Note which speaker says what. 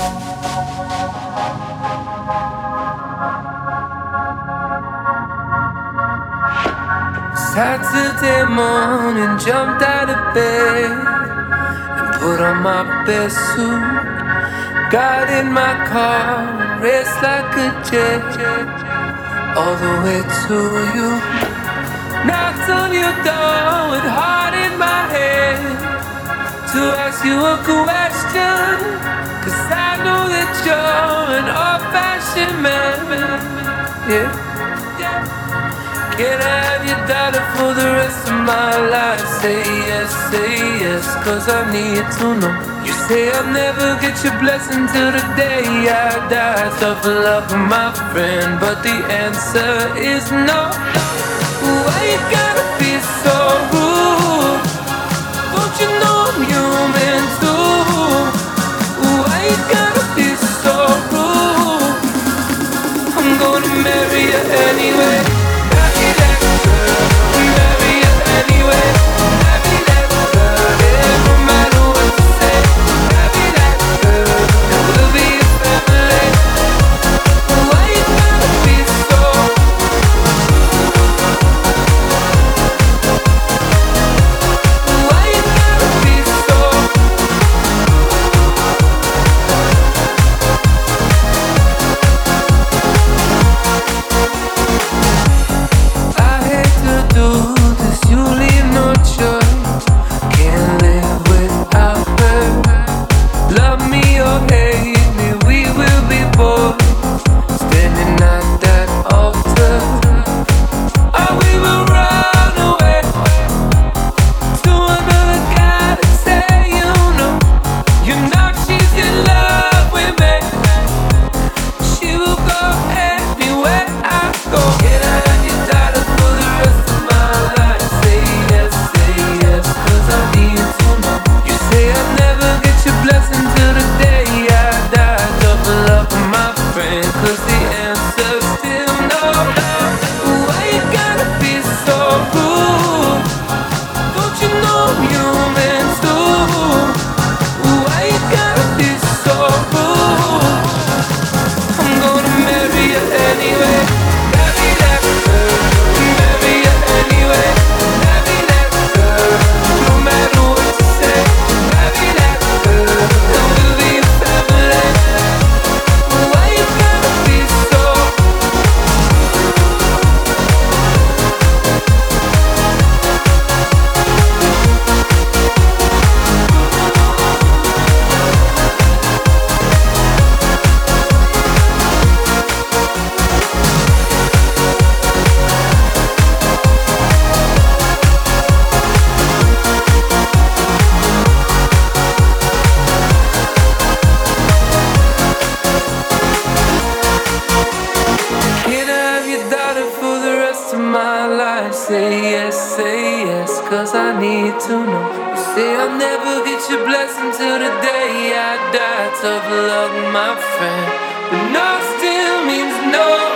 Speaker 1: Saturday morning, jumped out of bed and put on my best suit. Got in my car, raced like a jet all the way to you. Knocked on your door with heart in my head to ask you a question, 'cause I know that you're an old-fashioned man. Yeah. Can I have your daughter for the rest of my life? Say yes, 'cause I need to know. You say I'll never get your blessing till the day I die. Tough luck, my friend, but the answer is no. Why you gotta be so rude? Don't you know I'm human too? Why you gotta be so rude? I'm gonna marry you anyway. Say yes, 'cause I need to know. You say I'll never get your blessing till the day I die. Tough luck, my friend, but no still means no.